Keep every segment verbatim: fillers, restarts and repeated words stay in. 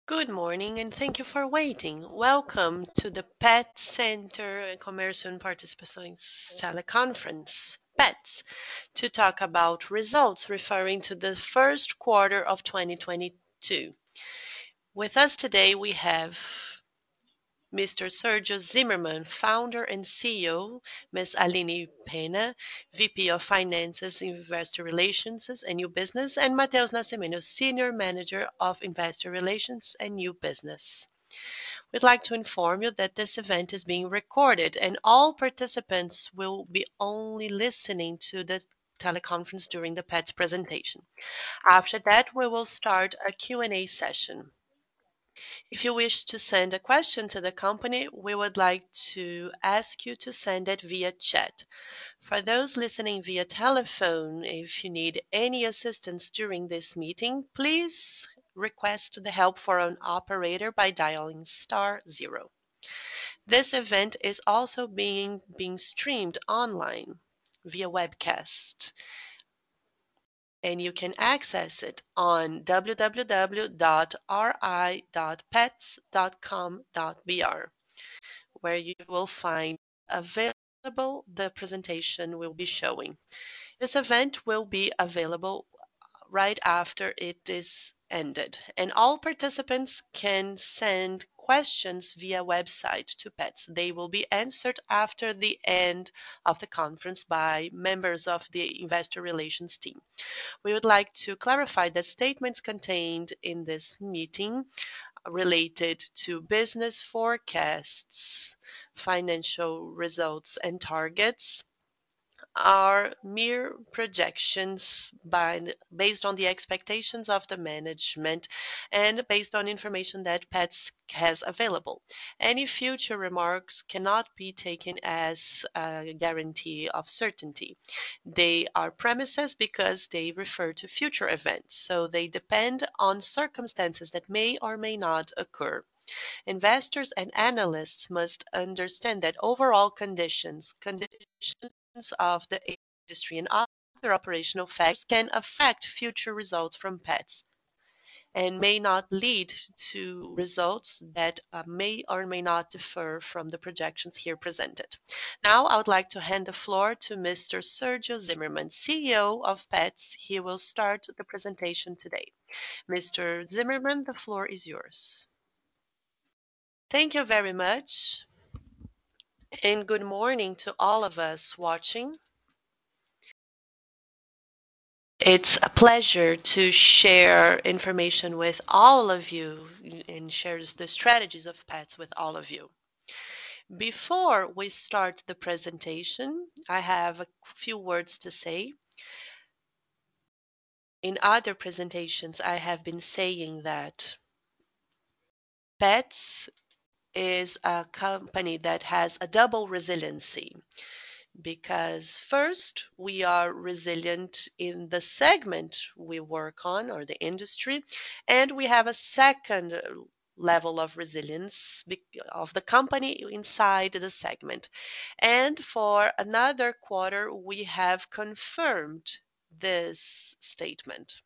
Good morning and thank you for waiting. Welcome to the Pet Center Commercial Participações teleconference, PETS, to talk about results referring to the first quarter of twenty twenty-two. With us today we have Mister Sergio Zimmermann, founder and C E O, Miz Aline Pena, V P of Finances, Investor Relations and New Business, and Mateus Nascimento, Senior Manager of Investor Relations and New Business. We'd like to inform you that this event is being recorded and all participants will be only listening to the teleconference during the PETS presentation. After that, we will start a Q and A session. If you wish to send a question to the company, we would like to ask you to send it via chat. For those listening via telephone, if you need any assistance during this meeting, please request the help for an operator by dialing star zero. This event is also being, being streamed online via webcast, and you can access it on w w w dot r i dot pets dot com dot b r, where you will find available the presentation we'll be showing. This event will be available right after it is ended, and all participants can send questions via website to PETS. They will be answered after the end of the conference by members of the investor relations team. We would like to clarify that statements contained in this meeting related to business forecasts, financial results, and targets are mere projections by, based on the expectations of the management and based on information that PETS has available. Any future remarks cannot be taken as a guarantee of certainty. They are premises because they refer to future events, so they depend on circumstances that may or may not occur. Investors and analysts must understand that overall conditions, conditions of the industry and other operational factors can affect future results from PETS and may not lead to results that uh, may or may not differ from the projections here presented. Now I would like to hand the floor to Mister Sergio Zimmermann, C E O of PETS. He will start the presentation today. Mister Zimmermann, the floor is yours. Thank you very much, and good morning to all of us watching. It's a pleasure to share information with all of you and share the strategies of PETS with all of you. Before we start the presentation, I have a few words to say. In other presentations, I have been saying that PETS is a company that has a double resiliency. Because first, we are resilient in the segment we work on or the industry, and we have a second level of resilience of the company inside the segment. And for another quarter, we have confirmed this statement.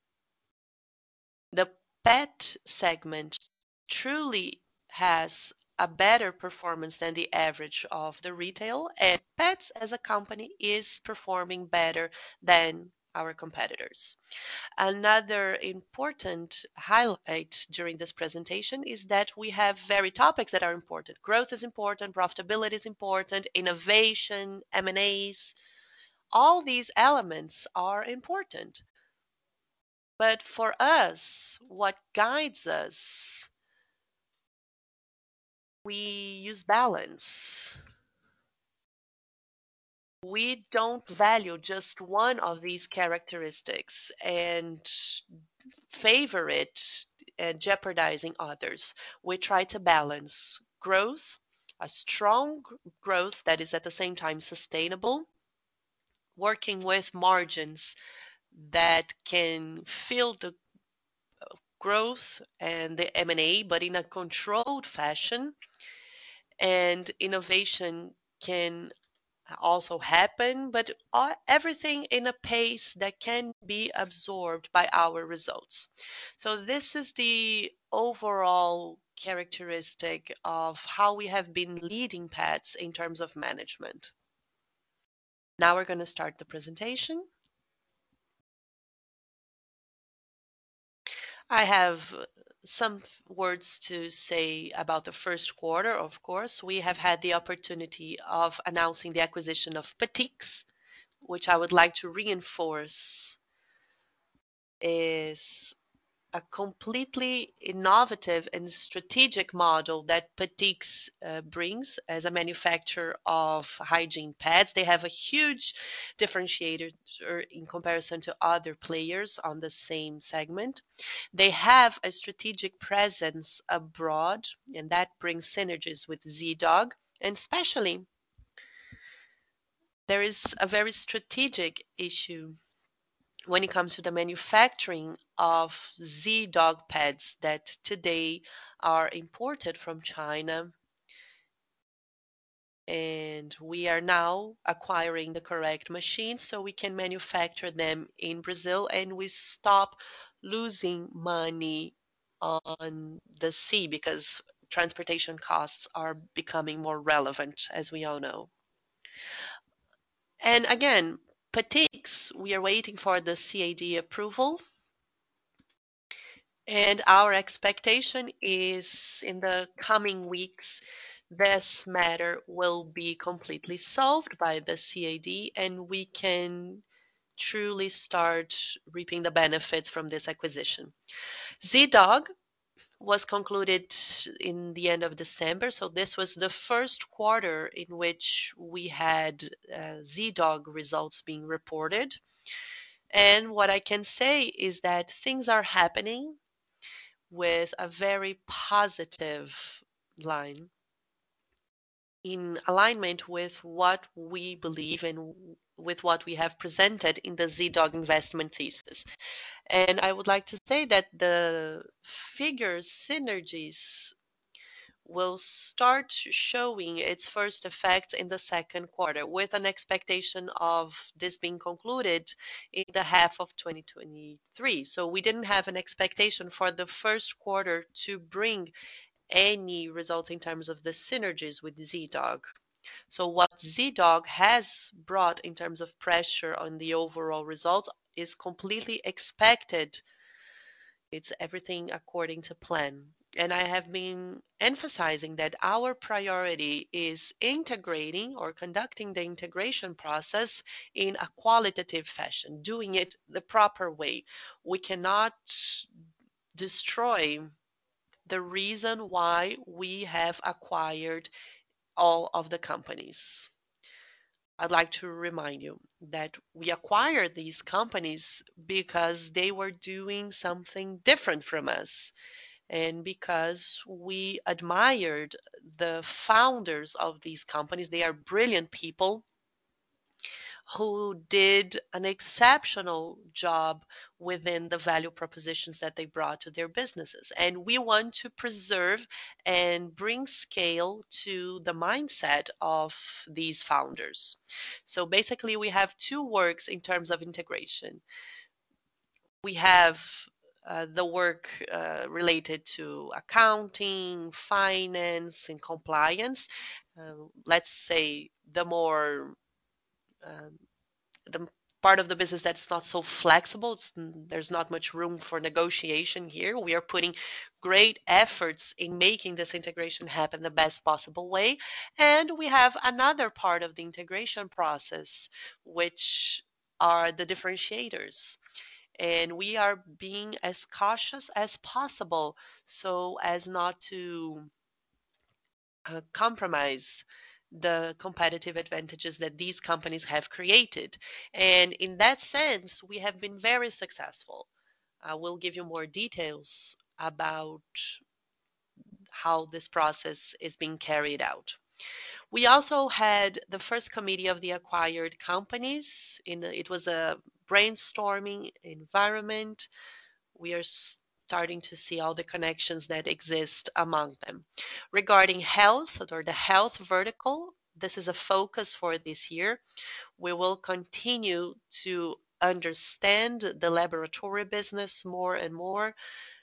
The pet segment truly has a better performance than the average of the retail, and Pets as a company is performing better than our competitors. Another important highlight during this presentation is that we have very topics that are important. Growth is important, profitability is important, innovation, M and As. All these elements are important. But for us, what guides us, we use balance. We don't value just one of these characteristics and favor it and jeopardizing others. We try to balance growth, a strong growth that is at the same time sustainable, working with margins that can fill the growth and the M and A, but in a controlled fashion. And innovation can also happen, but all, everything in a pace that can be absorbed by our results. So this is the overall characteristic of how we have been leading Pets in terms of management. Now we're going to start the presentation. I have some words to say about the first quarter. Of course, we have had the opportunity of announcing the acquisition of Petix, which I would like to reinforce is a completely innovative and strategic model that Petix uh, brings as a manufacturer of hygiene pads. They have a huge differentiator in comparison to other players on the same segment. They have a strategic presence abroad, and that brings synergies with Z-Dog. And especially, there is a very strategic issue when it comes to the manufacturing of Z-Dog pads that today are imported from China. And we are now acquiring the correct machines so we can manufacture them in Brazil and we stop losing money on the sea because transportation costs are becoming more relevant, as we all know. And again, Petix, we are waiting for the C A D approval. And our expectation is in the coming weeks, this matter will be completely solved by the C A D and we can truly start reaping the benefits from this acquisition. Z-Dog was concluded in the end of December, so this was the first quarter in which we had uh, Z-Dog results being reported. And what I can say is that things are happening with a very positive line in alignment with what we believe and with what we have presented in the Z-Dog investment thesis. And I would like to say that the figures synergies will start showing its first effects in the second quarter with an expectation of this being concluded in the half of twenty twenty-three. So we didn't have an expectation for the first quarter to bring any results in terms of the synergies with Z-Dog. So what Z-Dog has brought in terms of pressure on the overall results is completely expected. It's everything according to plan. And I have been emphasizing that our priority is integrating or conducting the integration process in a qualitative fashion, doing it the proper way. We cannot destroy the reason why we have acquired all of the companies. I'd like to remind you that we acquired these companies because they were doing something different from us and because we admired the founders of these companies. They are brilliant people who did an exceptional job within the value propositions that they brought to their businesses. And we want to preserve and bring scale to the mindset of these founders. So basically, we have two works in terms of integration. We have uh, the work uh, related to accounting, finance, and compliance. Uh, let's say the more um, the part of the business that's not so flexible. It's, there's not much room for negotiation here. We are putting great efforts in making this integration happen the best possible way. And we have another part of the integration process, which are the differentiators. And we are being as cautious as possible so as not to uh, compromise the competitive advantages that these companies have created. And in that sense, we have been very successful. I will give you more details about how this process is being carried out. We also had the first committee of the acquired companies. In a, it was a brainstorming environment. We are starting to see all the connections that exist among them. Regarding health or the health vertical, this is a focus for this year. We will continue to understand the laboratory business more and more,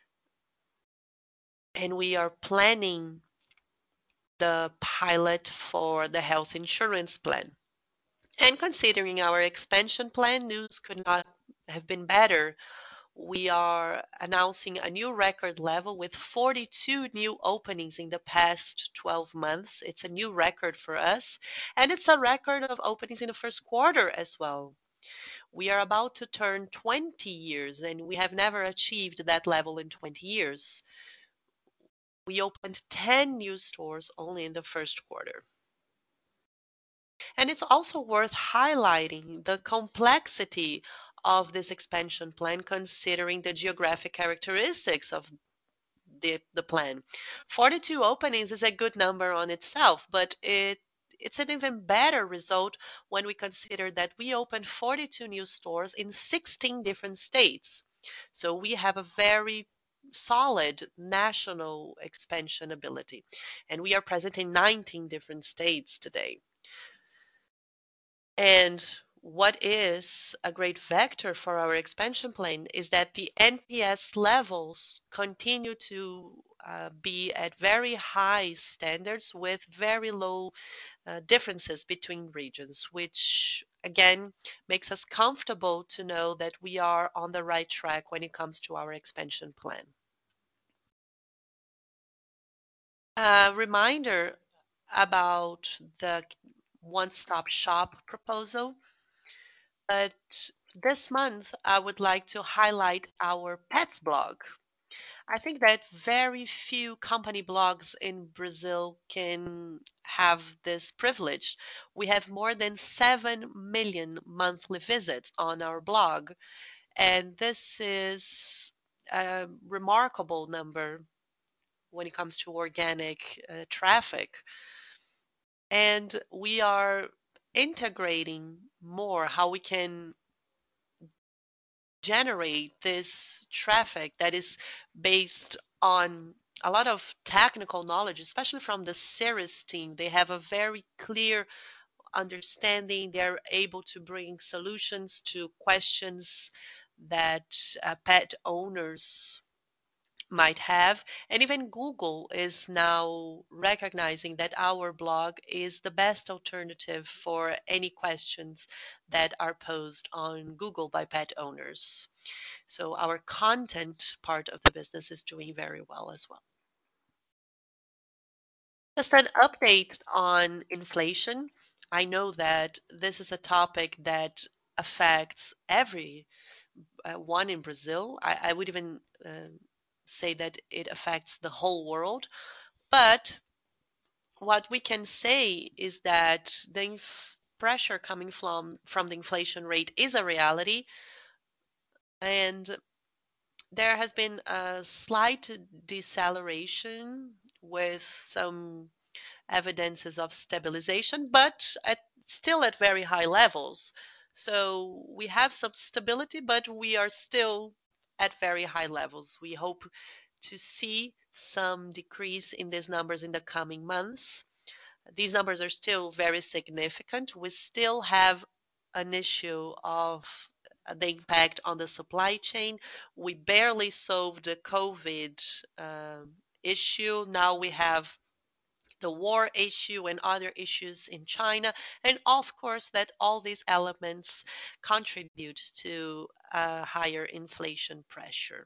and we are planning the pilot for the health insurance plan. And considering our expansion plan, news could not have been better. We are announcing a new record level with forty-two new openings in the past twelve months. It's a new record for us, and it's a record of openings in the first quarter as well. We are about to turn twenty years, and we have never achieved that level in twenty years. We opened ten new stores only in the first quarter. And it's also worth highlighting the complexity of this expansion plan, considering the geographic characteristics of the, the plan. forty-two openings is a good number on itself, but it it's an even better result when we consider that we opened forty-two new stores in sixteen different states. So we have a very solid national expansion ability, and we are present in nineteen different states today. And what is a great vector for our expansion plan is that the N P S levels continue to uh, be at very high standards with very low uh, differences between regions, which again makes us comfortable to know that we are on the right track when it comes to our expansion plan. A reminder about the one-stop shop proposal. But this month, I would like to highlight our pets blog. I think that very few company blogs in Brazil can have this privilege. We have more than seven million monthly visits on our blog, and this is a remarkable number when it comes to organic uh, traffic. And we are integrating more how we can generate this traffic that is based on a lot of technical knowledge, especially from the Ceres team. They have a very clear understanding. They're able to bring solutions to questions that uh, pet owners might have. And even Google is now recognizing that our blog is the best alternative for any questions that are posed on Google by pet owners. So our content part of the business is doing very well as well. Just an update on inflation. I know that this is a topic that affects every uh, one in Brazil. I, I would even uh, say that it affects the whole world. But what we can say is that the inf- pressure coming from from the inflation rate is a reality, and there has been a slight deceleration with some evidences of stabilization, but at, still at very high levels. So we have some stability, but we are still at very high levels. We hope to see some decrease in these numbers in the coming months. These numbers are still very significant. We still have an issue of the impact on the supply chain. We barely solved the COVID um, issue. Now we have the war issue and other issues in China. And of course, that all these elements contribute to a higher inflation pressure.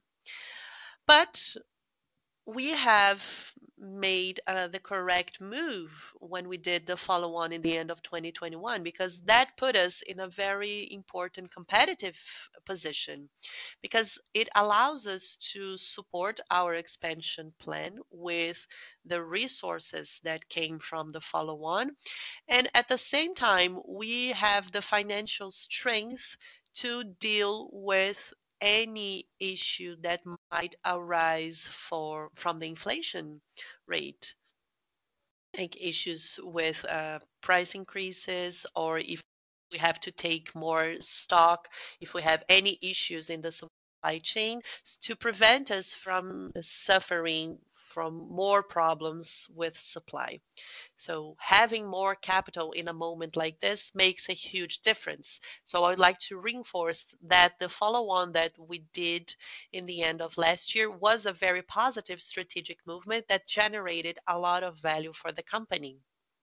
But we have made uh, the correct move when we did the follow on in the end of twenty twenty-one, because that put us in a very important competitive position, because it allows us to support our expansion plan with the resources that came from the follow on. And at the same time, we have the financial strength to deal with any issue that might arise for from the inflation rate, like issues with uh, price increases, or if we have to take more stock, if we have any issues in the supply chain, to prevent us from suffering from more problems with supply. So having more capital in a moment like this makes a huge difference. So I would like to reinforce that the follow-on that we did in the end of last year was a very positive strategic movement that generated a lot of value for the company.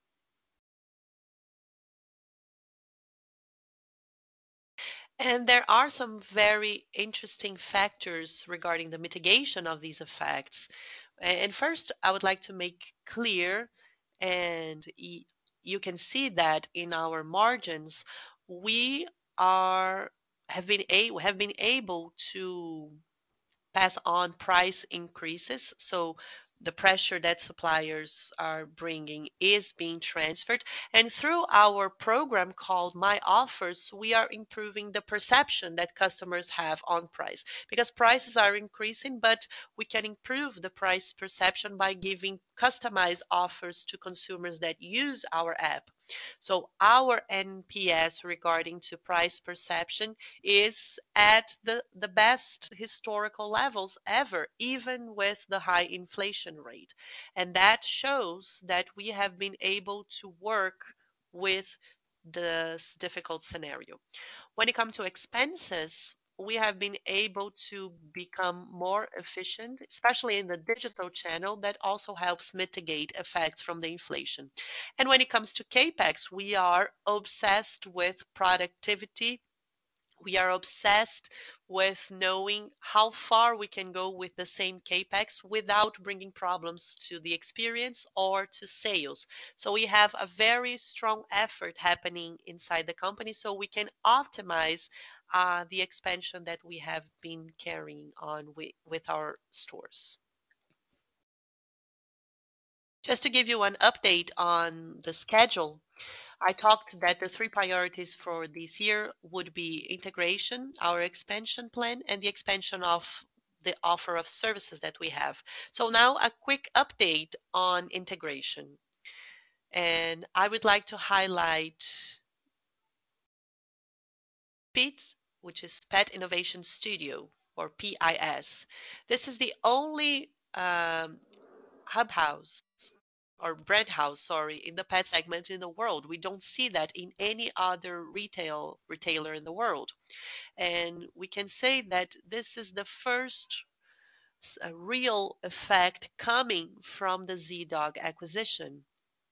And there are some very interesting factors regarding the mitigation of these effects. And first, I would like to make clear, and you can see that in our margins, we are have been a have been able to pass on price increases. So the pressure that suppliers are bringing is being transferred. And through our program called My Offers, we are improving the perception that customers have on price because prices are increasing, but we can improve the price perception by giving customized offers to consumers that use our app. So our N P S regarding to price perception is at the, the best historical levels ever, even with the high inflation rate. And that shows that we have been able to work with this difficult scenario. When it comes to expenses, we have been able to become more efficient, especially in the digital channel that also helps mitigate effects from the inflation. And when it comes to capex, we are obsessed with productivity. We are obsessed with knowing how far we can go with the same capex without bringing problems to the experience or to sales. So we have a very strong effort happening inside the company so we can optimize uh, the expansion that we have been carrying on with, with our stores. Just to give you an update on the schedule, I talked that the three priorities for this year would be integration, our expansion plan, and the expansion of the offer of services that we have. So now a quick update on integration. And I would like to highlight PITS, which is Pet Innovation Studio, or P I S. This is the only um, hub house or bread house, sorry, in the pet segment in the world. We don't see that in any other retail retailer in the world. And we can say that this is the first uh, real effect coming from the Z-Dog acquisition.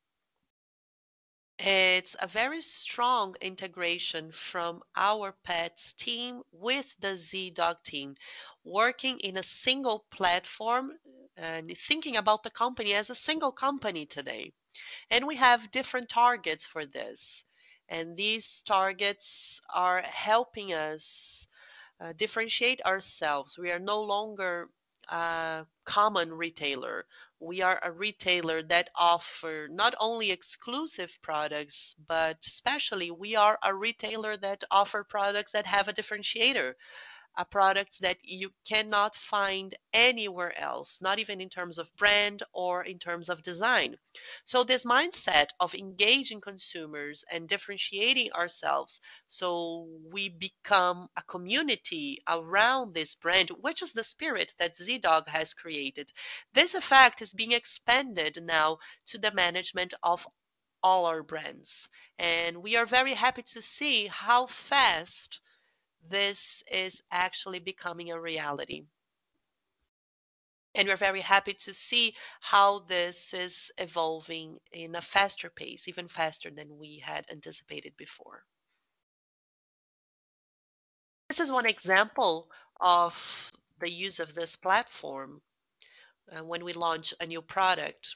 It's a very strong integration from our pets team with the Z-Dog team, working in a single platform and thinking about the company as a single company today. And we have different targets for this. And these targets are helping us uh, differentiate ourselves. We are no longer a common retailer. We are a retailer that offer not only exclusive products, but especially we are a retailer that offer products that have a differentiator, a product that you cannot find anywhere else, not even in terms of brand or in terms of design. So this mindset of engaging consumers and differentiating ourselves so we become a community around this brand, which is the spirit that Z-Dog has created. This effect is being expanded now to the management of all our brands. And we are very happy to see how fast this is actually becoming a reality. And we're very happy to see how this is evolving in a faster pace, even faster than we had anticipated before. This is one example of the use of this platform uh, when we launch a new product.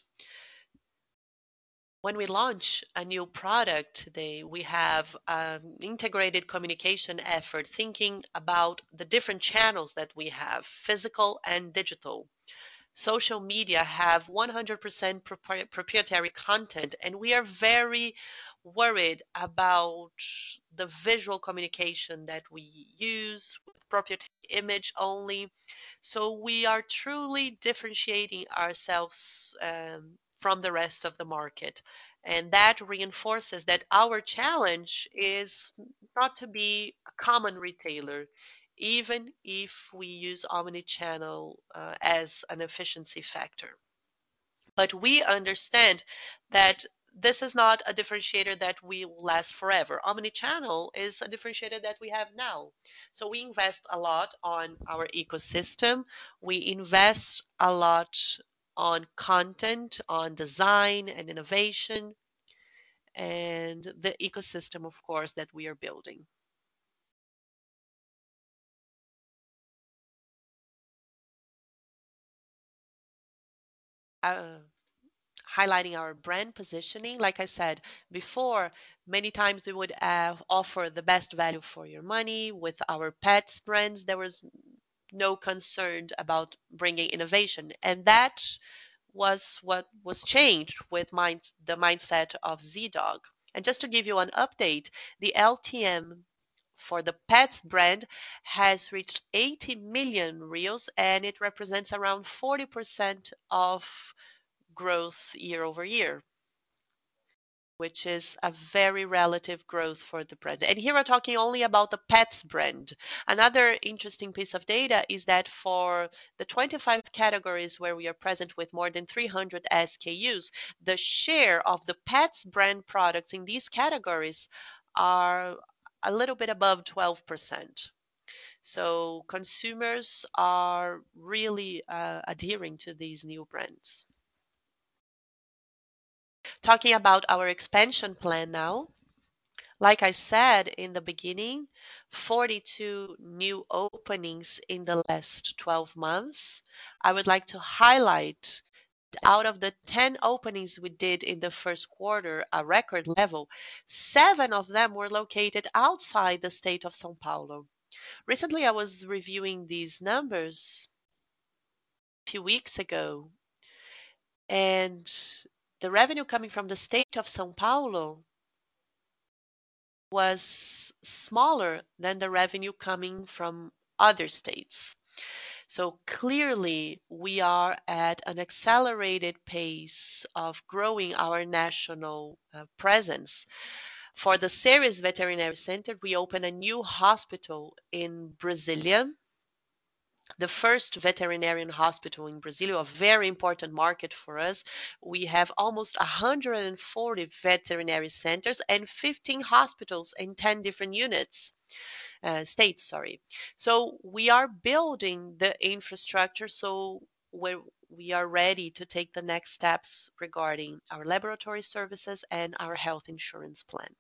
When we launch a new product today, we have um, integrated communication effort thinking about the different channels that we have, physical and digital. Social media have one hundred percent proprietary content, and we are very worried about the visual communication that we use with proprietary image only. So we are truly differentiating ourselves um, from the rest of the market. And that reinforces that our challenge is not to be a common retailer, even if we use omnichannel uh, as an efficiency factor. But we understand that this is not a differentiator that will last forever. Omnichannel is a differentiator that we have now. So we invest a lot on our ecosystem. We invest a lot on content, on design and innovation, and the ecosystem, of course, that we are building. Uh, Highlighting our brand positioning. Like I said before, many times we would uh, offer the best value for your money. With our pets brands, there was no concern about bringing innovation. And that was what was changed with mind, the mindset of Z-Dog. And just to give you an update, the L T M for the Pets brand has reached eighty million reals, and it represents around forty percent of growth year-over-year, which is a very relative growth for the brand. And here we're talking only about the Pets brand. Another interesting piece of data is that for the twenty-five categories where we are present with more than three hundred S K Us, the share of the Pets brand products in these categories are a little bit above twelve percent. So consumers are really uh, adhering to these new brands. Talking about our expansion plan now, like I said in the beginning, forty-two new openings in the last twelve months. I would like to highlight out of the ten openings we did in the first quarter, a record level, seven of them were located outside the state of São Paulo. Recently, I was reviewing these numbers a few weeks ago, and the revenue coming from the state of São Paulo was smaller than the revenue coming from other states. So clearly, we are at an accelerated pace of growing our national uh, presence. For the Ceres Veterinary Center, we opened a new hospital in Brasilia, the first veterinarian hospital in Brazil, a very important market for us. We have almost one hundred forty veterinary centers and fifteen hospitals in ten different units, uh, states, sorry. So we are building the infrastructure so we we are ready to take the next steps regarding our laboratory services and our health insurance plan.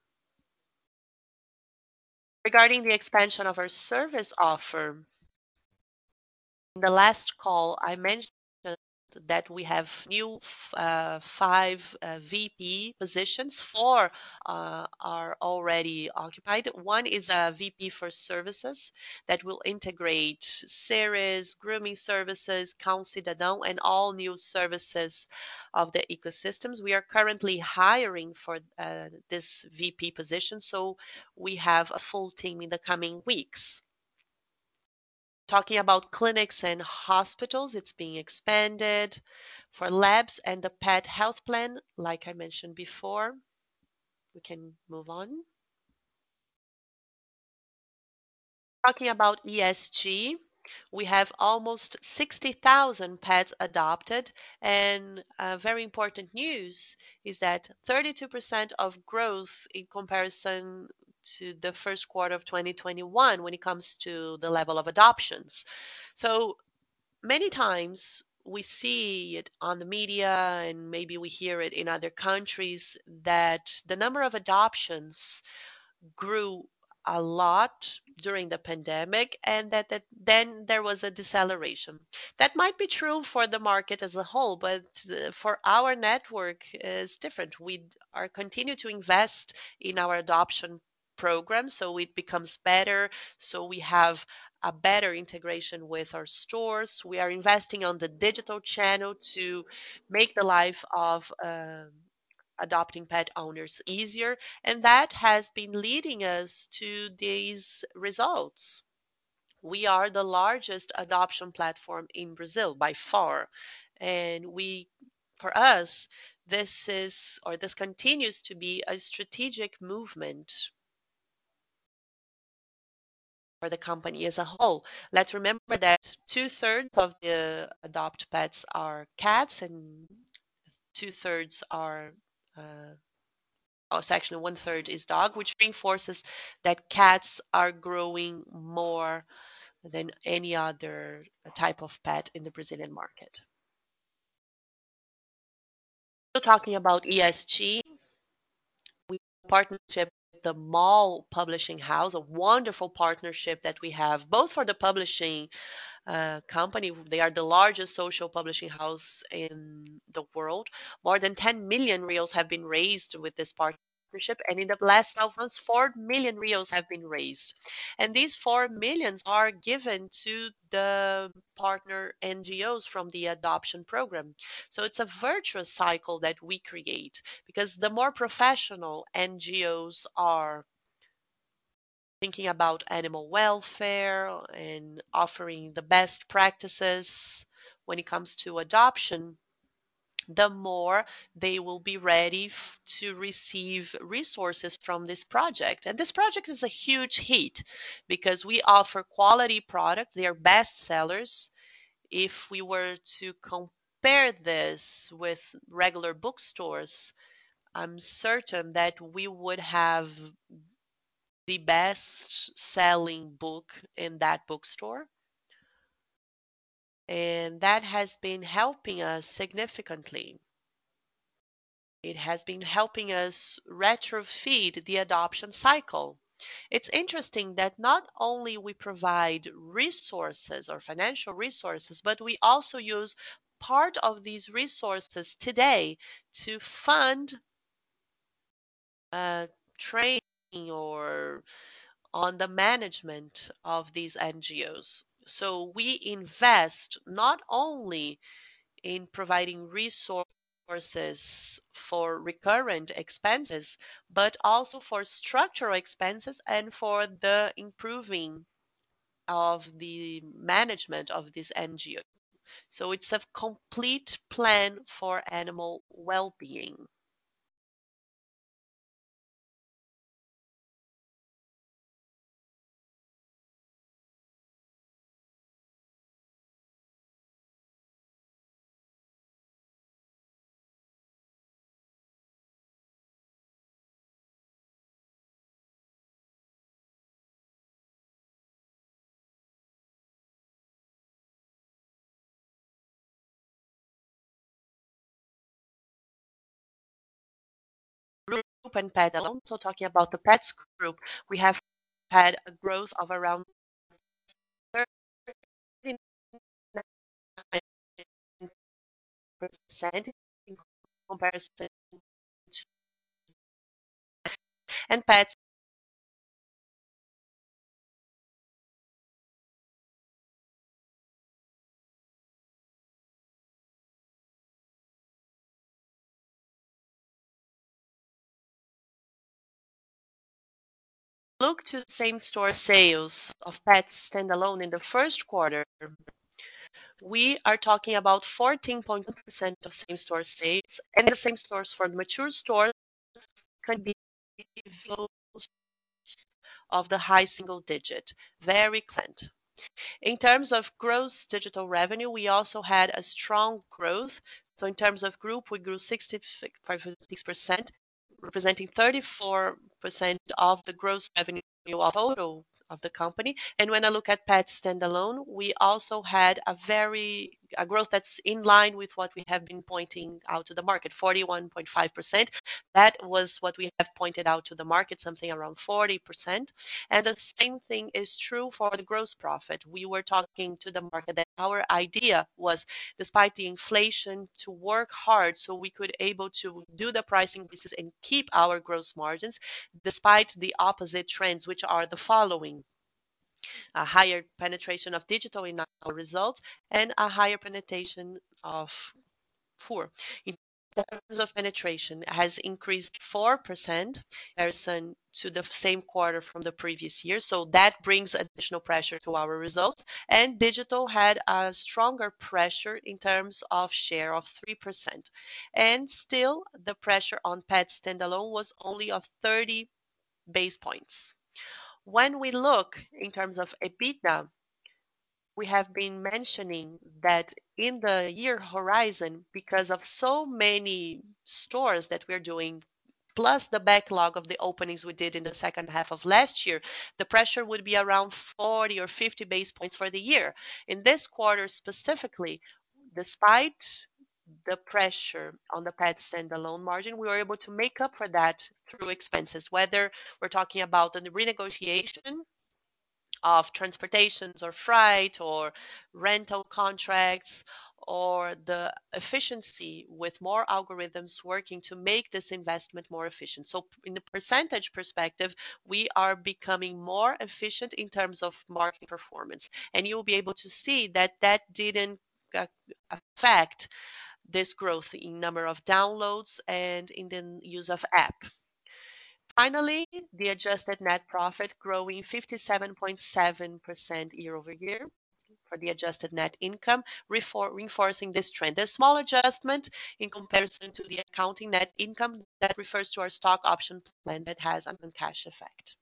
Regarding the expansion of our service offer, in the last call, I mentioned that we have new uh, five uh, V P positions. Four uh, are already occupied. One is a V P for services that will integrate Ceres, grooming services, Cão Cidadão, and all new services of the ecosystems. We are currently hiring for uh, this V P position, so we have a full team in the coming weeks. Talking about clinics and hospitals, it's being expanded. For labs and the pet health plan, like I mentioned before, we can move on. Talking about E S G, we have almost sixty thousand pets adopted. And uh, very important news is that thirty-two percent of growth in comparison to the first quarter of twenty twenty-one when it comes to the level of adoptions. So many times we see it on the media and maybe we hear it in other countries that the number of adoptions grew a lot during the pandemic and that, that then there was a deceleration. That might be true for the market as a whole, but uh, for our network is different. We are continue to invest in our adoption program so it becomes better, so we have a better integration with our stores. We are investing on the digital channel to make the life of um adopting pet owners easier, and that has been leading us to these results. We are the largest adoption platform in Brazil by far, and we, for us, this is or this continues to be a strategic movement for the company as a whole. Let's remember that two thirds of the adopt pets are cats and two-thirds are, uh, oh, it's actually one-third is dog, which reinforces that cats are growing more than any other type of pet in the Brazilian market. So talking about E S G, we have a partnership with the Mall Publishing House, a wonderful partnership that we have both for the publishing uh, company. They are the largest social publishing house in the world. More than ten million reals have been raised with this partnership. And in the last twelve months, four million reals have been raised. And these four millions are given to the partner N G Os from the adoption program. So it's a virtuous cycle that we create because the more professional N G Os are thinking about animal welfare and offering the best practices when it comes to adoption, the more they will be ready f- to receive resources from this project. And this project is a huge hit because we offer quality products, they are best sellers. If we were to compare this with regular bookstores, I'm certain that we would have the best selling book in that bookstore. And that has been helping us significantly. It has been helping us retrofeed the adoption cycle. It's interesting that not only we provide resources or financial resources, but we also use part of these resources today to fund uh, training or on the management of these N G Os. So we invest not only in providing resources for recurrent expenses, but also for structural expenses and for the improving of the management of this N G O. So it's a complete plan for animal well-being. Group and pet alone. So talking about the pets group, we have had a growth of around thirty-nine percent in comparison to, and pets. Look to same-store sales of pets standalone in the first quarter, we are talking about fourteen point one percent of same-store sales, and the same stores for the mature stores can be of the high single digit, very clean. In terms of gross digital revenue, we also had a strong growth. So in terms of group, we grew sixty-six percent, representing thirty-four percent of the gross revenue of total of the company. And when I look at Pet standalone, we also had a very a growth that's in line with what we have been pointing out to the market, forty-one point five percent. That was what we have pointed out to the market, something around forty percent. And the same thing is true for the gross profit. We were talking to the market that our idea was, despite the inflation, to work hard so we could able to do the price increases and keep our gross margins, despite the opposite trends, which are the following: a higher penetration of digital in our results and a higher penetration of four. In terms of penetration, has increased four percent comparison to the same quarter from the previous year. So that brings additional pressure to our results. And digital had a stronger pressure in terms of share of three percent. And still, the pressure on pet standalone was only of thirty base points. When we look in terms of EBITDA, we have been mentioning that in the year horizon, because of so many stores that we're doing, plus the backlog of the openings we did in the second half of last year, the pressure would be around forty or fifty base points for the year. In this quarter specifically, despite the pressure on the Pet standalone margin, we were able to make up for that through expenses, whether we're talking about the renegotiation of transportations or freight or rental contracts, or the efficiency with more algorithms working to make this investment more efficient. So in the percentage perspective, we are becoming more efficient in terms of marketing performance. And you'll be able to see that that didn't uh, affect this growth in number of downloads and in the use of app. Finally, the adjusted net profit growing fifty-seven point seven percent year-over-year for the adjusted net income, reinforcing this trend. A small adjustment in comparison to the accounting net income that refers to our stock option plan that has a non-cash effect.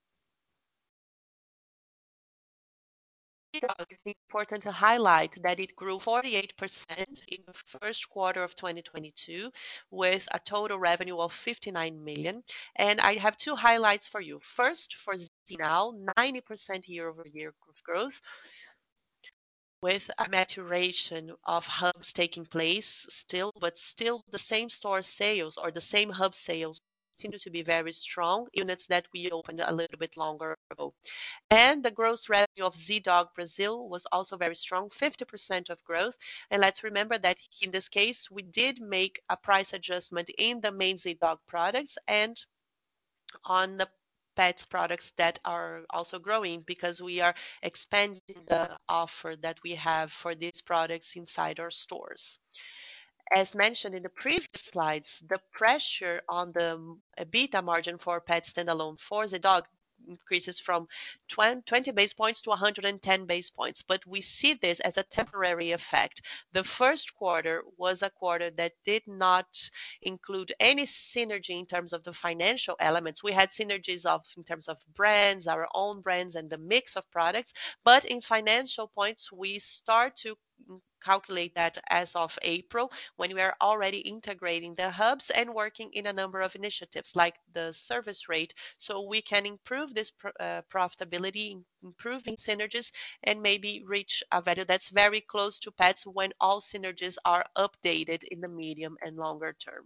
It's important to highlight that it grew forty-eight percent in the first quarter of twenty twenty-two with a total revenue of fifty-nine million. And I have two highlights for you. First, for Zee.Now, ninety percent year-over-year growth with a maturation of hubs taking place still, but still the same store sales or the same hub sales continue to be very strong, units that we opened a little bit longer ago. And the gross revenue of Zee.Dog Brazil was also very strong, fifty percent of growth. And let's remember that in this case, we did make a price adjustment in the main Zee.Dog products and on the pets products that are also growing because we are expanding the offer that we have for these products inside our stores. As mentioned in the previous slides, the pressure on the EBITDA margin for pet standalone for Zee.Dog increases from twenty base points to one hundred ten base points, but we see this as a temporary effect. The first quarter was a quarter that did not include any synergy in terms of the financial elements. We had synergies of in terms of brands, our own brands, and the mix of products, but in financial points, we start to calculate that as of April when we are already integrating the hubs and working in a number of initiatives like the service rate so we can improve this pr- uh, profitability, improving synergies, and maybe reach a value that's very close to pets when all synergies are updated in the medium and longer term.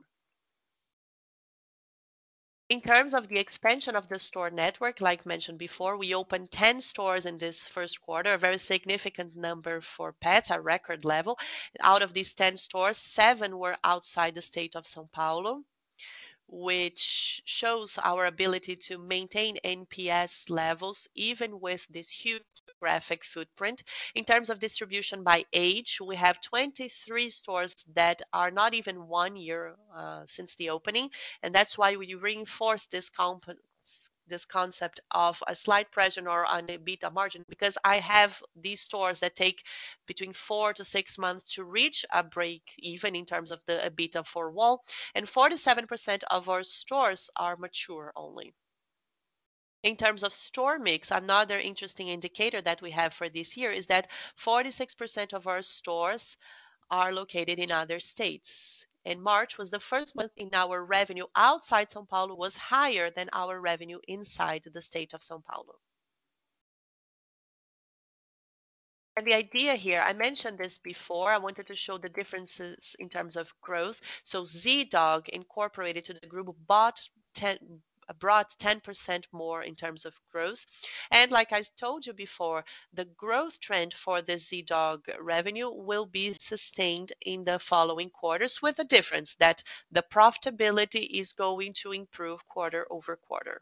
In terms of the expansion of the store network, like mentioned before, we opened ten stores in this first quarter, a very significant number for pets, a record level. Out of these ten stores, seven were outside the state of São Paulo, which shows our ability to maintain N P S levels even with this huge geographic footprint. In terms of distribution by age, we have twenty-three stores that are not even one year uh, since the opening, and that's why we reinforce this comp- this concept of a slight pressure or on the EBITDA margin because I have these stores that take between four to six months to reach a break even in terms of the EBITDA for wall, and forty-seven percent of our stores are mature only. In terms of store mix, another interesting indicator that we have for this year is that forty-six percent of our stores are located in other states. And March was the first month in our revenue outside São Paulo was higher than our revenue inside the state of São Paulo. And the idea here, I mentioned this before, I wanted to show the differences in terms of growth. So Zee.Dog incorporated to the group bought ten, brought ten percent more in terms of growth. And like I told you before, the growth trend for the Zee.Dog revenue will be sustained in the following quarters with a difference that the profitability is going to improve quarter over quarter.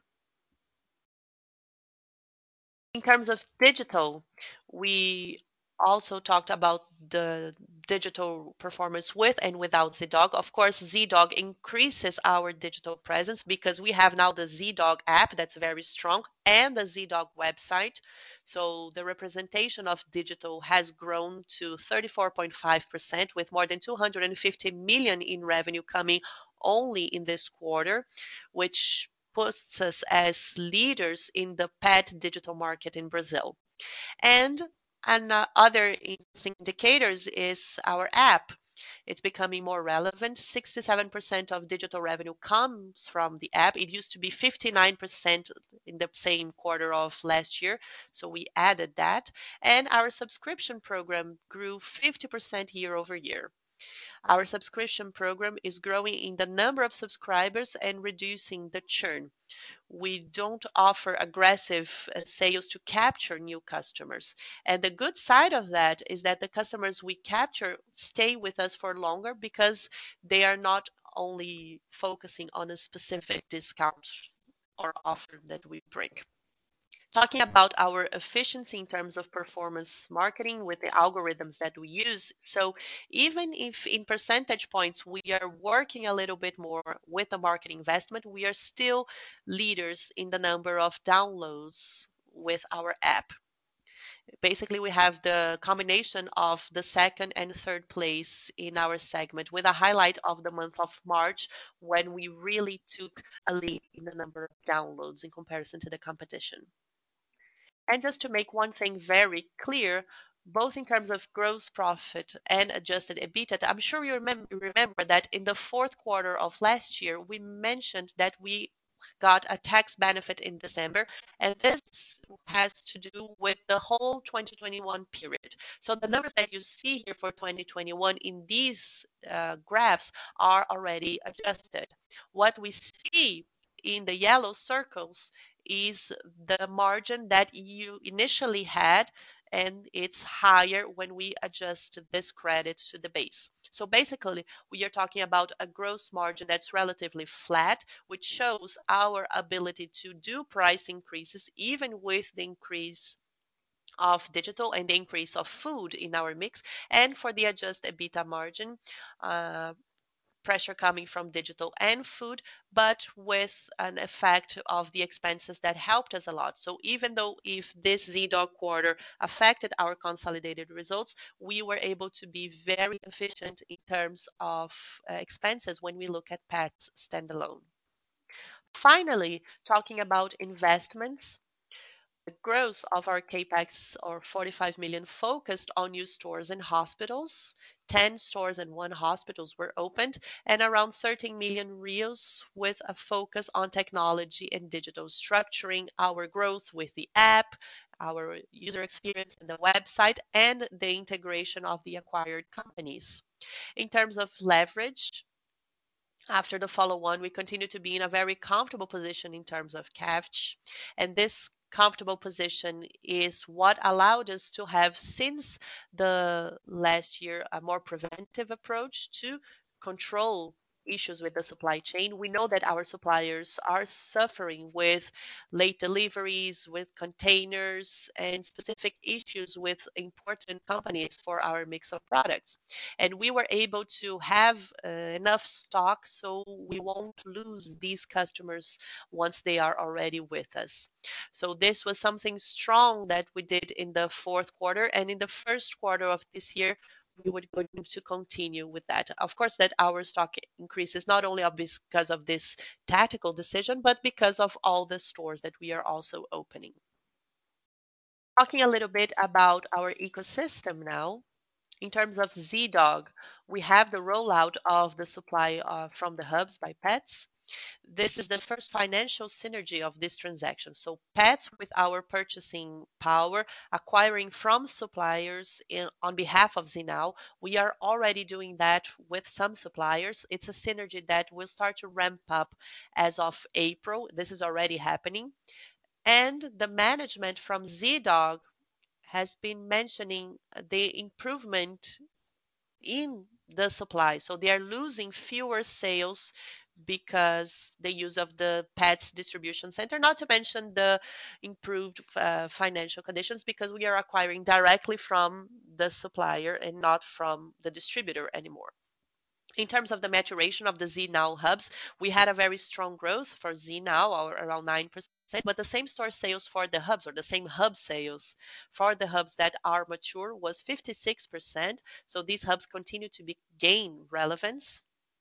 In terms of digital, we also talked about the digital performance with and without Zee.Dog. Of course, Zee.Dog increases our digital presence because we have now the Zee.Dog app that's very strong and the Zee.Dog website. So the representation of digital has grown to thirty-four point five percent with more than two hundred fifty million in revenue coming only in this quarter, which puts us as leaders in the pet digital market in Brazil. And And uh, other interesting indicators is our app. It's becoming more relevant. sixty-seven percent of digital revenue comes from the app. It used to be fifty-nine percent in the same quarter of last year, so we added that. And our subscription program grew fifty percent year over year. Our subscription program is growing in the number of subscribers and reducing the churn. We don't offer aggressive uh, sales to capture new customers. And the good side of that is that the customers we capture stay with us for longer because they are not only focusing on a specific discount or offer that we bring. Talking about our efficiency in terms of performance marketing with the algorithms that we use. So even if in percentage points we are working a little bit more with the marketing investment, we are still leaders in the number of downloads with our app. Basically, we have the combination of the second and third place in our segment, with a highlight of the month of March when we really took a lead in the number of downloads in comparison to the competition. And just to make one thing very clear, both in terms of gross profit and adjusted EBITDA, I'm sure you remem- remember that in the fourth quarter of last year, we mentioned that we got a tax benefit in December, and this has to do with the whole twenty twenty-one period. So the numbers that you see here for twenty twenty-one in these uh, graphs are already adjusted. What we see in the yellow circles is the margin that you initially had, and it's higher when we adjust this credit to the base. So basically, we are talking about a gross margin that's relatively flat, which shows our ability to do price increases even with the increase of digital and the increase of food in our mix. And for the adjusted EBITDA margin, uh, pressure coming from digital and food, but with an effect of the expenses that helped us a lot. So even though if this Z-Dog quarter affected our consolidated results, we were able to be very efficient in terms of uh, expenses when we look at Petz standalone. Finally, talking about investments, the growth of our CapEx, or forty-five million, focused on new stores and hospitals. ten stores and one hospitals were opened, and around thirteen million reals with a focus on technology and digital, structuring our growth with the app, our user experience and the website, and the integration of the acquired companies. In terms of leverage, after the follow-on, we continue to be in a very comfortable position in terms of cash, and this comfortable position is what allowed us to have, since the last year, a more preventive approach to control issues with the supply chain. We know that our suppliers are suffering with late deliveries, with containers, and specific issues with important companies for our mix of products. And we were able to have uh, enough stock so we won't lose these customers once they are already with us. So this was something strong that we did in the fourth quarter, and in the first quarter of this year we would going to continue with that. Of course, that our stock increases not only because of this tactical decision, but because of all the stores that we are also opening. Talking a little bit about our ecosystem now. In terms of Z-Dog, we have the rollout of the supply uh, from the hubs by Petz. This is the first financial synergy of this transaction. So Petz, with our purchasing power, acquiring from suppliers in, on behalf of Zee.Now, we are already doing that with some suppliers. It's a synergy that will start to ramp up as of April. This is already happening. And the management from Z-Dog has been mentioning the improvement in the supply. So they are losing fewer sales because the use of the Petz distribution center, not to mention the improved uh, financial conditions, because we are acquiring directly from the supplier and not from the distributor anymore. In terms of the maturation of the Zee.Now hubs, we had a very strong growth for Zee.Now, or around nine percent, but the same store sales for the hubs, or the same hub sales for the hubs that are mature, was fifty-six percent. So these hubs continue to be, gain relevance.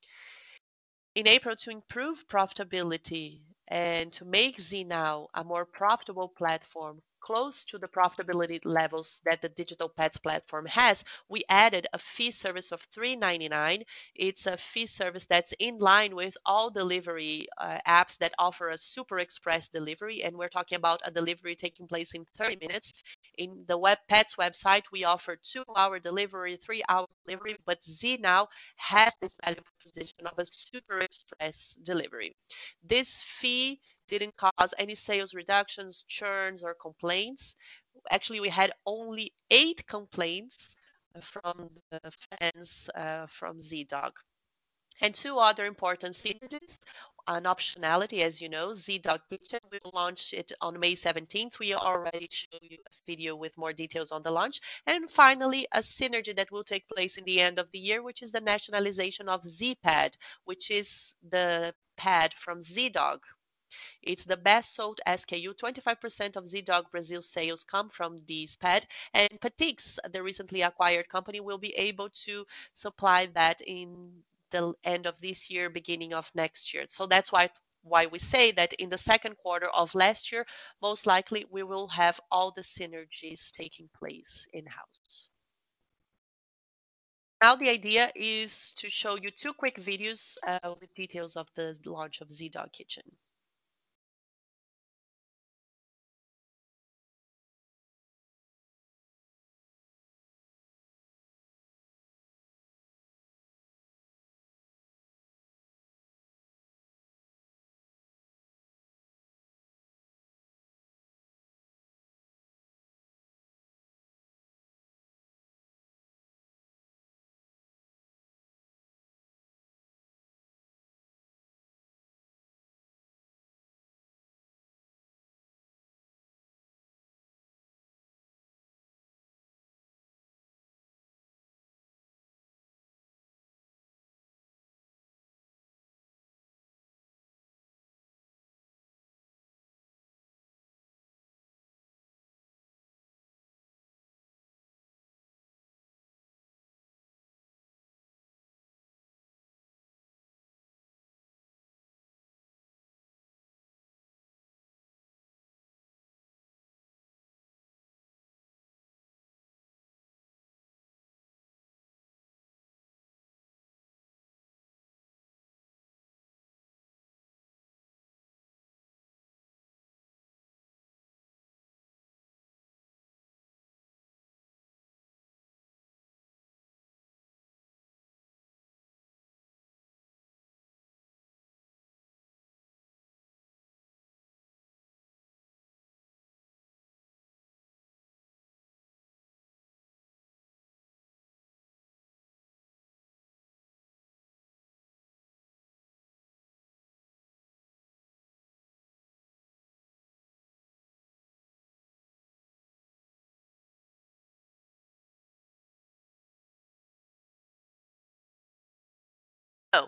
In April, to improve profitability and to make Zee.Now a more profitable platform close to the profitability levels that the digital pets platform has, we added a fee service of three ninety-nine. It's a fee service that's in line with all delivery uh, apps that offer a super express delivery, and we're talking about a delivery taking place in thirty minutes. In the web pets website, we offer two-hour delivery, three-hour delivery, but Z now has this value proposition of a super express delivery. This fee didn't cause any sales reductions, churns, or complaints. Actually, we had only eight complaints from the fans uh, from Z-Dog. And two other important synergies, an optionality, as you know, Z-Dog Kitchen. We will launch it on May seventeenth. We already showed you a video with more details on the launch. And finally, a synergy that will take place in the end of the year, which is the nationalization of Z-Pad, which is the pad from Z-Dog. It's the best sold S K U. twenty-five percent of Z-Dog Brazil sales come from this pad, and Petix, the recently acquired company, will be able to supply that in the end of this year, beginning of next year. So that's why why we say that in the second quarter of last year, most likely we will have all the synergies taking place in-house. Now the idea is to show you two quick videos uh, with details of the launch of Z-Dog Kitchen. So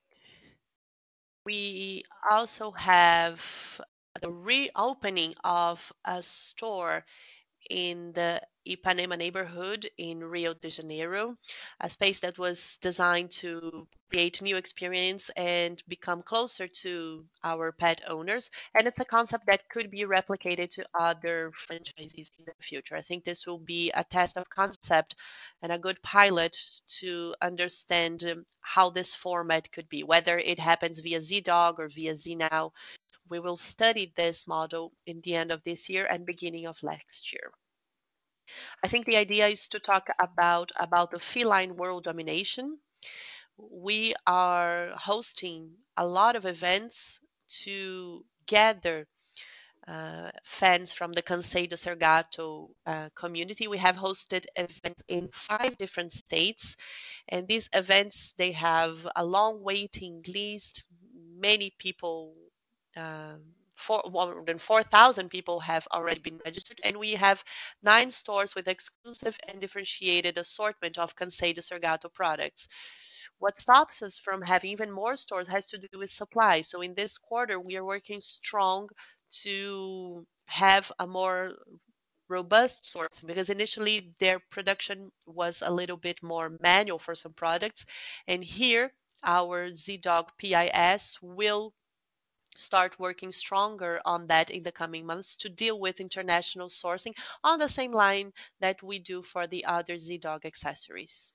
we also have the reopening of a store in the Ipanema neighborhood in Rio de Janeiro, a space that was designed to create new experience and become closer to our pet owners. And it's a concept that could be replicated to other franchisees in the future. I think this will be a test of concept and a good pilot to understand um, how this format could be, whether it happens via Z-Dog or via Z-Now. We will study this model in the end of this year and beginning of next year. I think the idea is to talk about about the feline world domination. We are hosting a lot of events to gather uh, fans from the Cansei do Sergato uh, community. We have hosted events in five different states, and these events they have a long waiting list. Many people. Um, Four, more than four thousand people have already been registered, and we have nine stores with exclusive and differentiated assortment of Cansei de Sergato products. What stops us from having even more stores has to do with supply. So in this quarter, we are working strong to have a more robust sourcing because initially their production was a little bit more manual for some products. And here, our Z-Dog P I S will start working stronger on that in the coming months to deal with international sourcing on the same line that we do for the other Z-Dog accessories.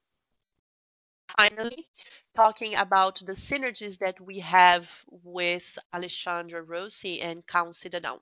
Finally, talking about the synergies that we have with Alexandra Rossi and Cão Cidadão.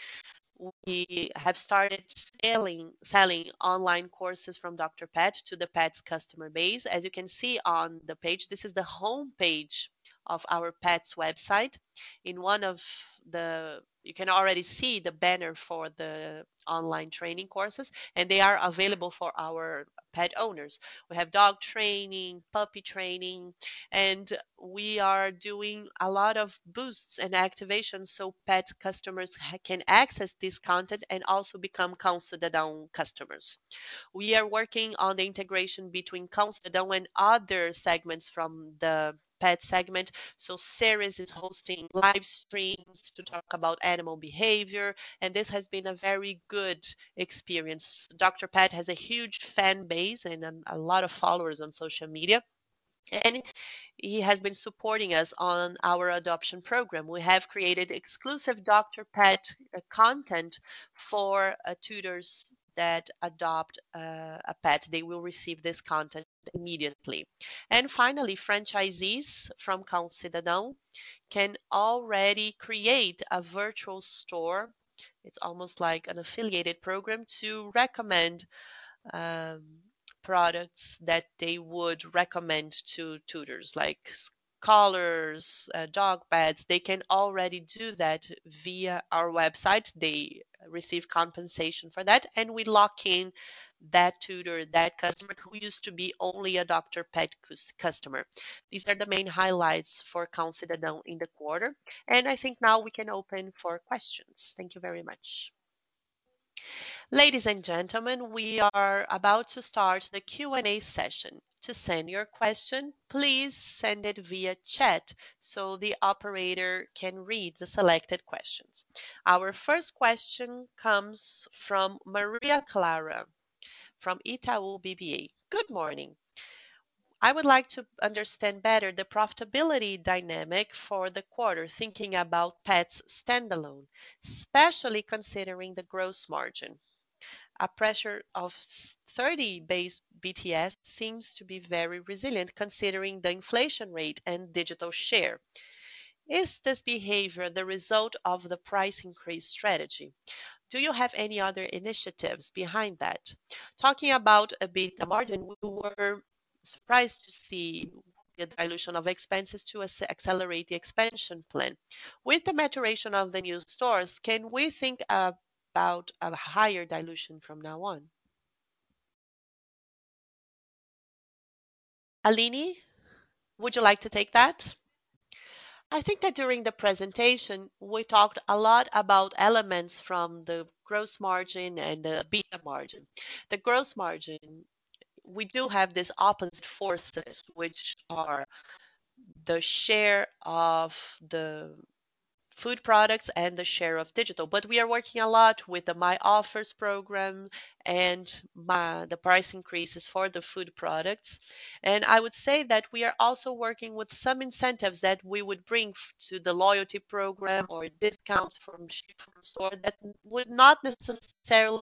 We have started selling selling online courses from Doctor Pet to the Pet's customer base. As you can see on the page, this is the home page of our Pet's website. In one of the, you can already see the banner for the online training courses, and they are available for our pet owners. We have dog training, puppy training, and we are doing a lot of boosts and activations so pet customers can access this content and also become Cão Cidadão customers. We are working on the integration between Cão Cidadão and other segments from the pet segment. So Ceres is hosting live streams to talk about animal behavior, and this has been a very good experience. Doctor Pet has a huge fan base and a, a lot of followers on social media. And he has been supporting us on our adoption program. We have created exclusive Doctor Pet uh, content for uh, tutors that adopt uh, a pet. They will receive this content immediately. And finally, franchisees from Cão Cidadão can already create a virtual store. It's almost like an affiliated program to recommend um, products that they would recommend to tutors, like collars, uh, dog beds. They can already do that via our website. They receive compensation for that, and we lock in that tutor, that customer who used to be only a Doctor Pet customer. These are the main highlights for Cão Cidadão in the quarter. And I think now we can open for questions. Thank you very much. Ladies and gentlemen, we are about to start the Q and A session. To send your question, please send it via chat so the operator can read the selected questions. Our first question comes from Maria Clara from Itaú B B A. Good morning. I would like to understand better the profitability dynamic for the quarter, thinking about Pet's standalone, especially considering the gross margin. A pressure of thirty base B T S seems to be very resilient considering the inflation rate and digital share. Is this behavior the result of the price increase strategy? Do you have any other initiatives behind that? Talking about EBITDA margin, we were surprised to see the dilution of expenses to accelerate the expansion plan. With the maturation of the new stores, can we think about a higher dilution from now on? Aline, would you like to take that? I think that during the presentation, we talked a lot about elements from the gross margin and the EBITDA margin. The gross margin, we do have these opposite forces, which are the share of the food products and the share of digital. But we are working a lot with the My Offers program and my, the price increases for the food products. And I would say that we are also working with some incentives that we would bring to the loyalty program or discounts from ship from store that would not necessarily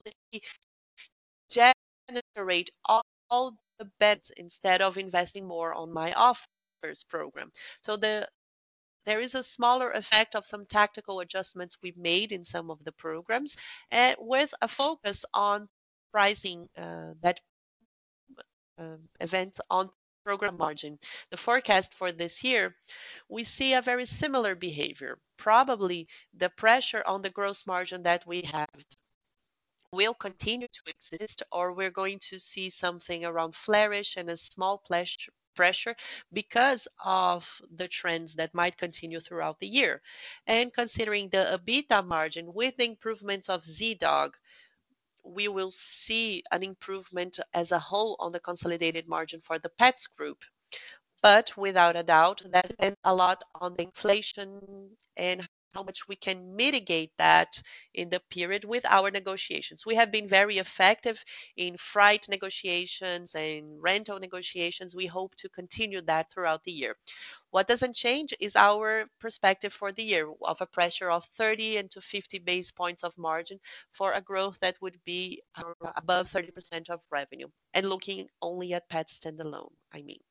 generate all, all the bets instead of investing more on My Offers program. So the there is a smaller effect of some tactical adjustments we've made in some of the programs, and with a focus on pricing uh, that uh, event on program margin. The forecast for this year, we see a very similar behavior. Probably the pressure on the gross margin that we have will continue to exist, or we're going to see something around flourish and a small pleasure pressure because of the trends that might continue throughout the year. And considering the EBITDA margin with the improvements of Z-Dog, we will see an improvement as a whole on the consolidated margin for the Pets group. But without a doubt, that depends a lot on the inflation and how much we can mitigate that in the period with our negotiations. We have been very effective in freight negotiations and rental negotiations. We hope to continue that throughout the year. What doesn't change is our perspective for the year of a pressure of thirty and to fifty base points of margin for a growth that would be above thirty percent of revenue, and looking only at Pet standalone, I mean.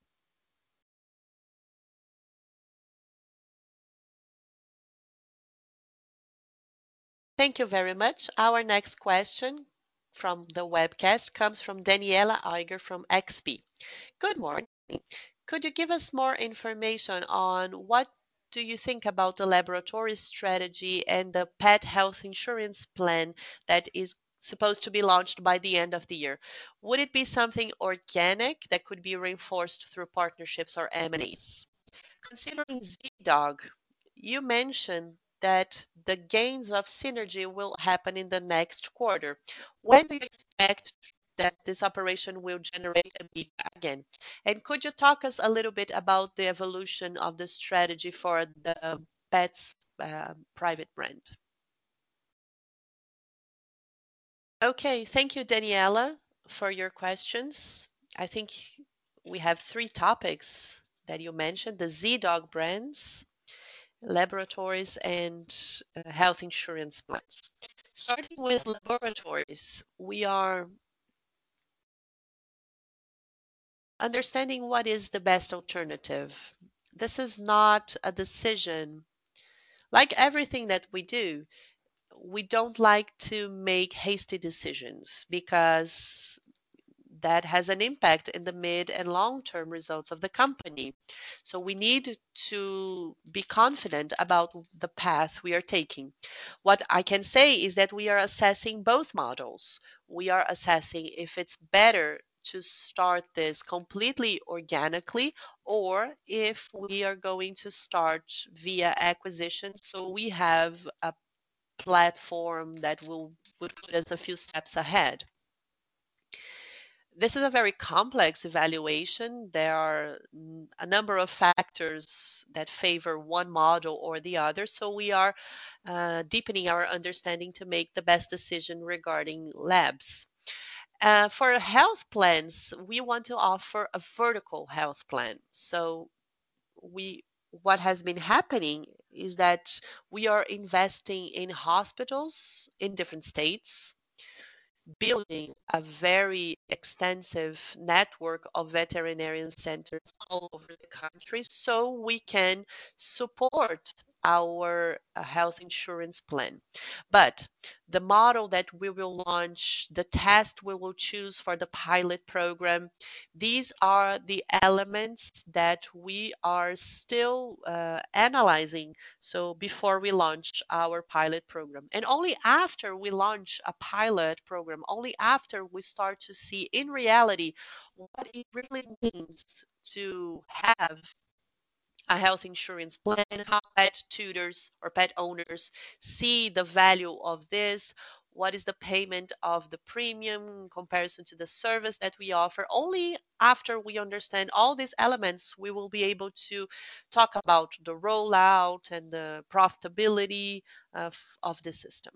Thank you very much. Our next question from the webcast comes from Daniela Eiger from X P. Good morning. Could you give us more information on what do you think about the laboratory strategy and the pet health insurance plan that is supposed to be launched by the end of the year? Would it be something organic that could be reinforced through partnerships or M and As? Considering Zdog, you mentioned that the gains of synergy will happen in the next quarter. When do you expect that this operation will generate EBITDA again? And could you talk us a little bit about the evolution of the strategy for the Pets uh, private brand? Okay, thank you, Daniela, for your questions. I think we have three topics that you mentioned: the Z-Dog brands, laboratories, and uh, health insurance plans. Starting with laboratories, we are understanding what is the best alternative. This is not a decision. Like everything that we do, we don't like to make hasty decisions because that has an impact in the mid and long-term results of the company. So we need to be confident about the path we are taking. What I can say is that we are assessing both models. We are assessing if it's better to start this completely organically or if we are going to start via acquisition. So we have a platform that will would put us a few steps ahead. This is a very complex evaluation. There are a number of factors that favor one model or the other. So we are uh, deepening our understanding to make the best decision regarding labs. Uh, for health plans, we want to offer a vertical health plan. So we what has been happening is that we are investing in hospitals in different states, building a very extensive network of veterinarian centers all over the country so we can support our uh, health insurance plan. But the model that we will launch, the test we will choose for the pilot program, these are the elements that we are still uh, analyzing. So before we launch our pilot program, and only after we launch a pilot program, only after we start to see in reality what it really means to have a health insurance plan, how pet tutors or pet owners see the value of this, what is the payment of the premium in comparison to the service that we offer. Only after we understand all these elements, we will be able to talk about the rollout and the profitability of, of the system.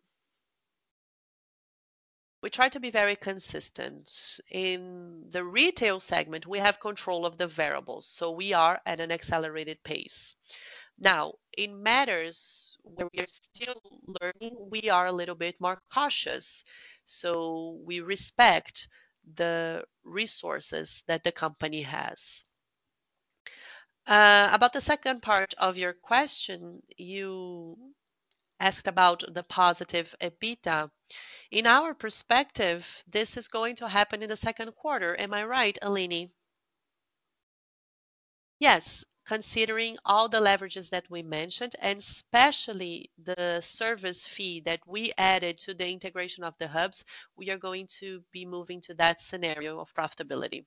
We try to be very consistent. In the retail segment, we have control of the variables, so we are at an accelerated pace. Now, in matters where we are still learning, we are a little bit more cautious. So we respect the resources that the company has. Uh, about the second part of your question, you asked about the positive EBITDA. In our perspective, this is going to happen in the second quarter. Am I right, Aline? Yes, considering all the leverages that we mentioned, and especially the service fee that we added to the integration of the hubs, we are going to be moving to that scenario of profitability.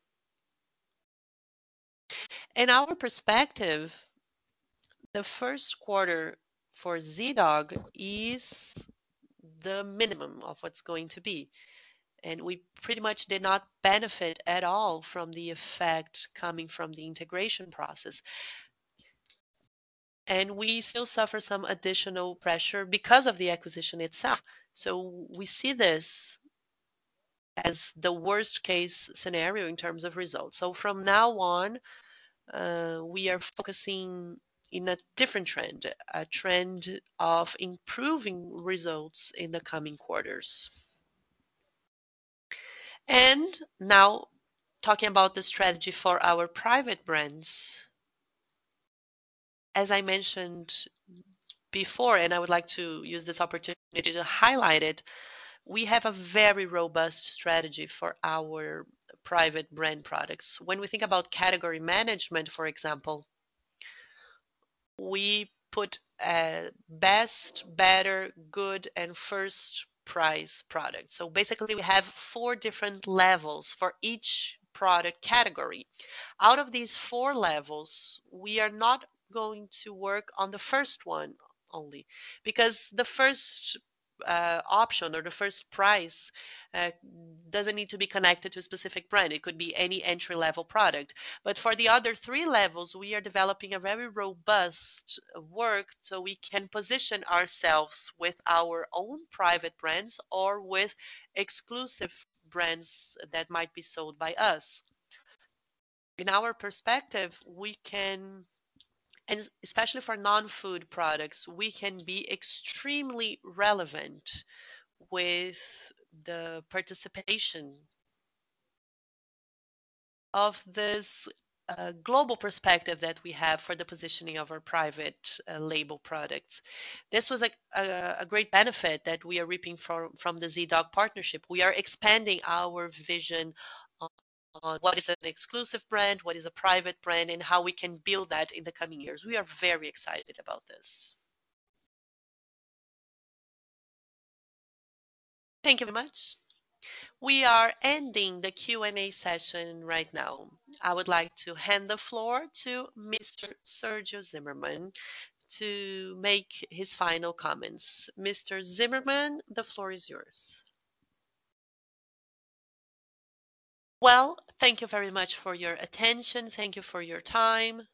In our perspective, the first quarter for Zdog is the minimum of what's going to be. And we pretty much did not benefit at all from the effect coming from the integration process. and we still suffer some additional pressure because of the acquisition itself. So we see this as the worst case scenario in terms of results. So from now on, uh, we are focusing in a different trend, a trend of improving results in the coming quarters. And now, talking about the strategy for our private brands, as I mentioned before, and I would like to use this opportunity to highlight it, we have a very robust strategy for our private brand products. When we think about category management, for example, we put uh, best, better, good, and first price products. So basically, we have four different levels for each product category. Out of these four levels, we are not going to work on the first one only, because the first uh, option or the first price uh, doesn't need to be connected to a specific brand. It could be any entry level product. But for the other three levels, we are developing a very robust work so we can position ourselves with our own private brands or with exclusive brands that might be sold by us. In our perspective, we can, and especially for non-food products, we can be extremely relevant with the participation of this uh, global perspective that we have for the positioning of our private uh, label products. This was a, a, a great benefit that we are reaping from, from the Z-Dog partnership. We are expanding our vision on, on what is an exclusive brand, what is a private brand, and how we can build that in the coming years. We are very excited about this. Thank you very much. We are ending the Q and A session right now. I would like to hand the floor to Mister Sergio Zimmerman to make his final comments. Mister Zimmerman, the floor is yours. Well, thank you very much for your attention. Thank you for your time.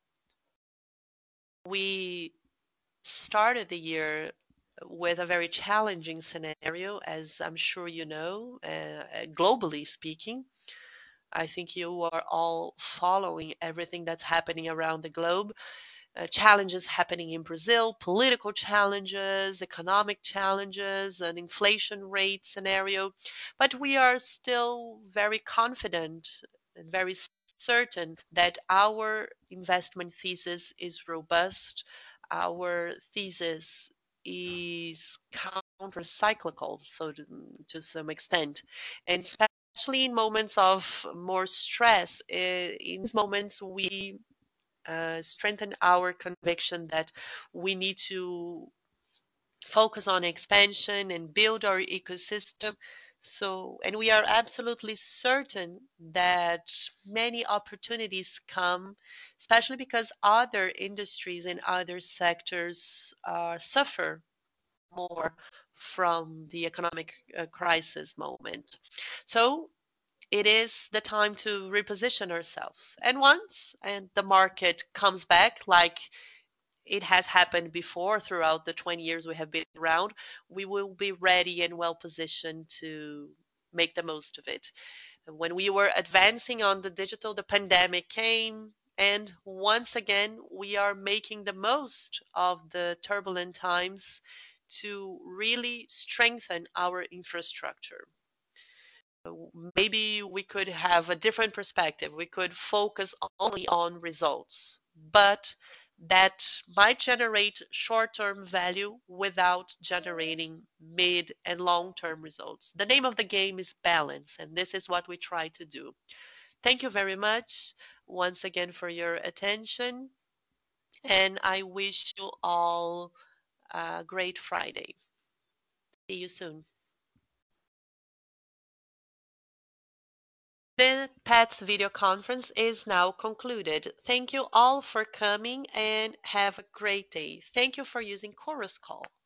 We started the year with a very challenging scenario, as I'm sure you know, uh, globally speaking. I think you are all following everything that's happening around the globe. Uh, challenges happening in Brazil, political challenges, economic challenges, an inflation rate scenario. But we are still very confident and very certain that our investment thesis is robust. Our thesis is counter-cyclical, so to, to some extent. And especially in moments of more stress, eh, in these moments we uh, strengthen our conviction that we need to focus on expansion and build our ecosystem. So, and we are absolutely certain that many opportunities come, especially because other industries and other sectors uh, suffer more from the economic uh, crisis moment. So it is the time to reposition ourselves. And once and the market comes back, like it has happened before throughout the twenty years we have been around, we will be ready and well positioned to make the most of it. When we were advancing on the digital, the pandemic came. And once again, we are making the most of the turbulent times to really strengthen our infrastructure. Maybe we could have a different perspective. We could focus only on results, but that might generate short-term value without generating mid and long-term results. The name of the game is balance, and this is what we try to do. Thank you very much once again for your attention, and I wish you all a great Friday. See you soon. The Pets video conference is now concluded. Thank you all for coming and have a great day. Thank you for using Chorus Call.